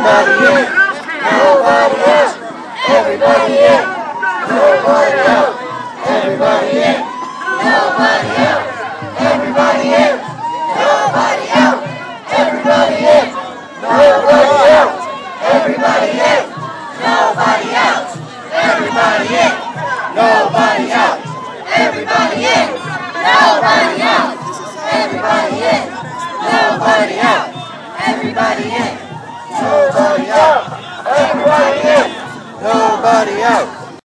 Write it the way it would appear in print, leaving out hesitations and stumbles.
Everybody in. Nobody out. Everybody in. Nobody out. Everybody in. Nobody out. Everybody in. Nobody out. Everybody in. Nobody out. Everybody in. Nobody out. Everybody in. Nobody out. Everybody in. Nobody out. Everybody in. Nobody out. Everybody in. Nobody out. Everybody in. Nobody out.